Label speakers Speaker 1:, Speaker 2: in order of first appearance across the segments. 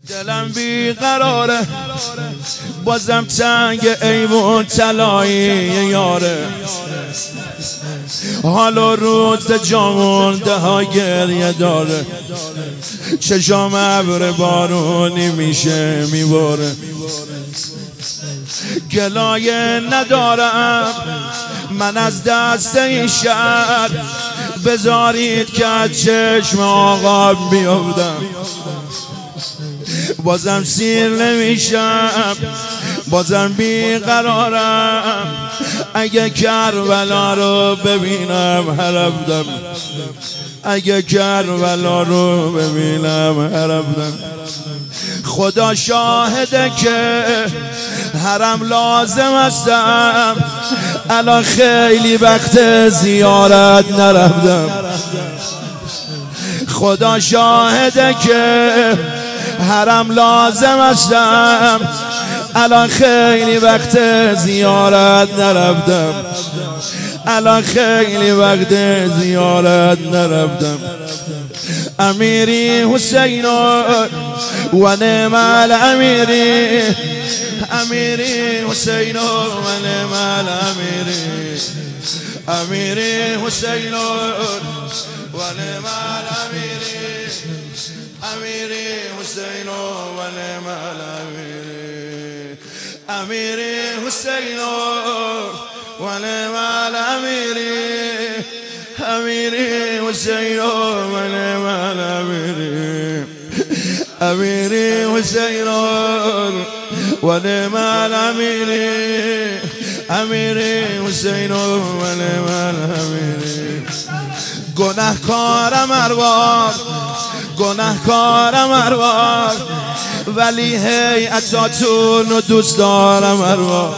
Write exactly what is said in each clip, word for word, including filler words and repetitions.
Speaker 1: دلم بی قراره بازم تنگ ایوون طلایی یاره، حال و روز جامونده ها گریه داره، چشام ابر بارونی میشه میباره، گلایه ندارم من از دست این شهر، بذارید که از چشم آقا بیافتم، بازم سیر نمیشم، بازم بیقرارم، اگه کربلا رو ببینم هربدم، اگه کربلا رو ببینم هربدم. خدا شاهده که حرم لازم هستم، الان خیلی وقت زیارت نرفتم. خدا شاهده که حرم لازم هستم، الان خیلی وقت زیارت نرفتم، الان خیلی وقت زیارت نرفتم. امیری حسین و نعم الامیری، امیری حسین و نعم الامیری، امیری حسین و نعم الامیری، امیری حسین و نعم الامیری، امیری حسین و نعم الامیری، امیری حسین و نعم الامیری، امیری حسین و نعم الامیری، امیری حسین و نعم الامیری. گناهکارم ارواح، گناهکارم ارواح، ولی هیئتاتون رو دوست دارم ارواح.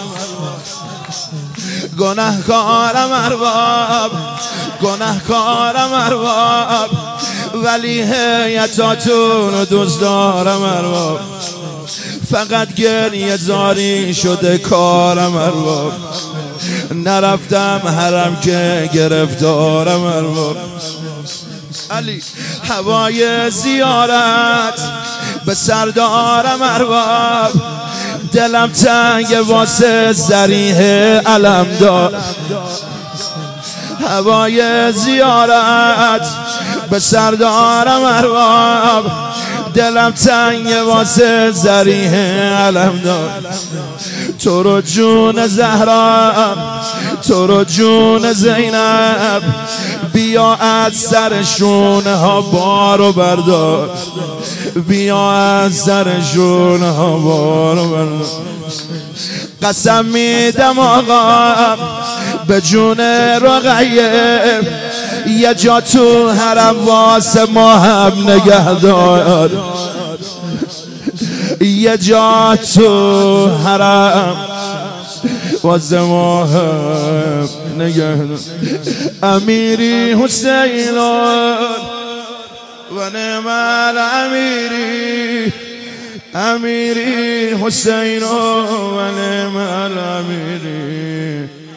Speaker 1: گناهکارم ارواح، گناهکارم ارواح، ولی هیئتاتون رو دوست دارم ارواح. فقط گریه زاری شده کارم ارواح، نرفتم حرم که گرفتارم ارواح. علی هوای زیارت به سردارم ارواح، دلم تنگ واسه ذریح علم دار. هوای زیارت به سردارم ارواح، دلم تنگ واسه ذریح علم دار. تو رو جون زهرا، تو رو جون زینب، بیا از سر شونه ها بارو بردار، بیا از سر شونه ها بارو بردار. قسم میدم آقا به جون رقیه، یه جا تو حرم واسه ما هم نگهدار، یه جا تو حرم واسه ما هم نگهدار. امیری حسین و نعم الامیری، امیری حسین و نعم الامیری.